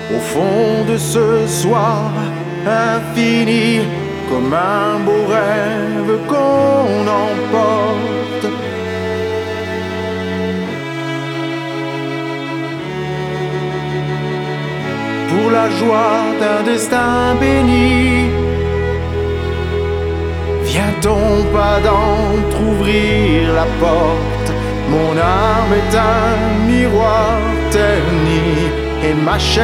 au fond de ce soir infini, comme un beau rêve qu'on emporte. Pour la joie d'un destin béni, vient-on pas d'entr'ouvrir la porte? Mon âme est un miroir terni et ma chair